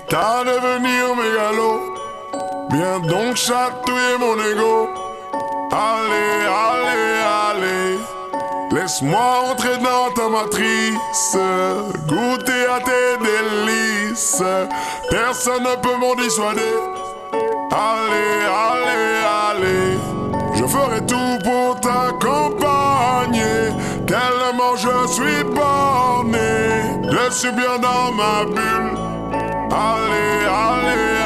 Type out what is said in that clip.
à devenir mégalo. Viens donc chatouiller mon ego. Allez, allez, allez. Laisse-moi entrer dans ta matrice, goûter à tes délices. Personne ne peut m'en dissuader. Allez, allez, allez. Je ferai tout pour t'accompagner. Tellement je suis borné, je suis bien dans ma bulle. Allez, allez,